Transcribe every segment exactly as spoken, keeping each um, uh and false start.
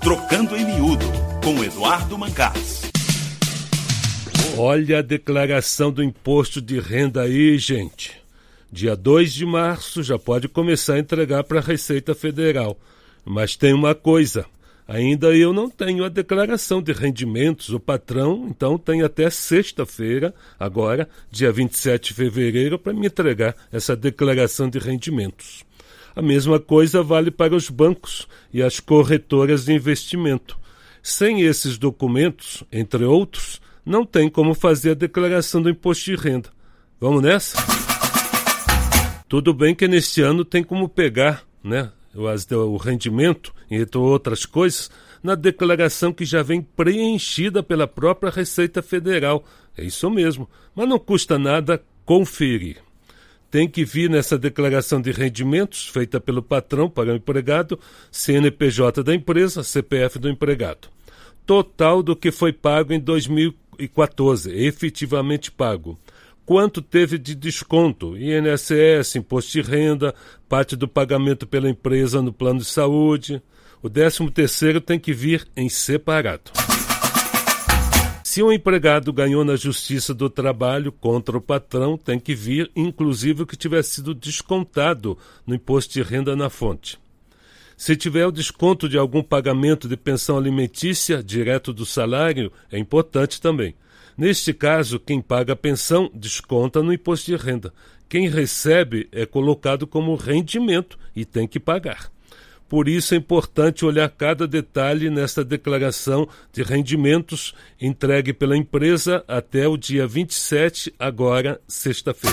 Trocando em Miúdo, com Eduardo Mancás. Olha a declaração do imposto de renda aí, gente. Dia dois de março já pode começar a entregar para a Receita Federal. Mas tem uma coisa, ainda eu não tenho a declaração de rendimentos. O patrão, então, tem até sexta-feira, agora, dia vinte e sete de fevereiro, para me entregar essa declaração de rendimentos. A mesma coisa vale para os bancos e as corretoras de investimento. Sem esses documentos, entre outros, não tem como fazer a declaração do imposto de renda. Vamos nessa? Tudo bem que neste ano tem como pegar, né, o rendimento, entre outras coisas, na declaração que já vem preenchida pela própria Receita Federal. É isso mesmo, mas não custa nada conferir. Tem que vir nessa declaração de rendimentos feita pelo patrão para o empregado, C N P J da empresa, C P F do empregado. Total do que foi pago em dois mil e quatorze, efetivamente pago. Quanto teve de desconto, I N S S, imposto de renda, parte do pagamento pela empresa no plano de saúde. O décimo terceiro tem que vir em separado. Se um empregado ganhou na Justiça do Trabalho contra o patrão, tem que vir, inclusive, o que tiver sido descontado no imposto de renda na fonte. Se tiver o desconto de algum pagamento de pensão alimentícia direto do salário, é importante também. Neste caso, quem paga a pensão desconta no imposto de renda. Quem recebe é colocado como rendimento e tem que pagar. Por isso é importante olhar cada detalhe nesta declaração de rendimentos entregue pela empresa até o dia vinte e sete, agora sexta-feira.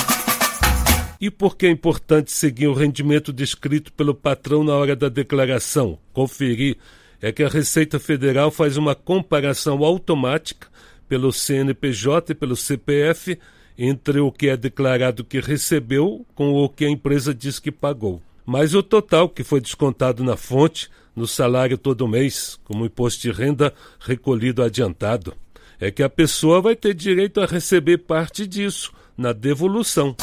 E por que é importante seguir o rendimento descrito pelo patrão na hora da declaração? Conferir. É que a Receita Federal faz uma comparação automática pelo C N P J e pelo C P F entre o que é declarado que recebeu com o que a empresa diz que pagou. Mas o total que foi descontado na fonte, no salário todo mês, como imposto de renda recolhido adiantado, é que a pessoa vai ter direito a receber parte disso na devolução.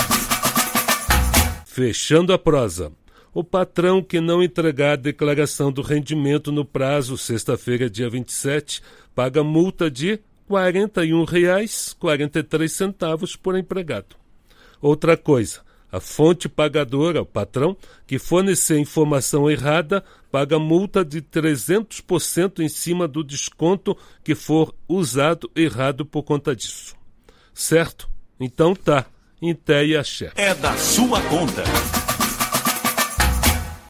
Fechando a prosa. O patrão que não entregar a declaração do rendimento no prazo, sexta-feira, dia vinte e sete, paga multa de quarenta e um reais e quarenta e três centavos por empregado. Outra coisa, a fonte pagadora, o patrão, que fornecer informação errada, paga multa de trezentos por cento em cima do desconto que for usado errado por conta disso. Certo? Então tá. Em té e axé. É da sua conta.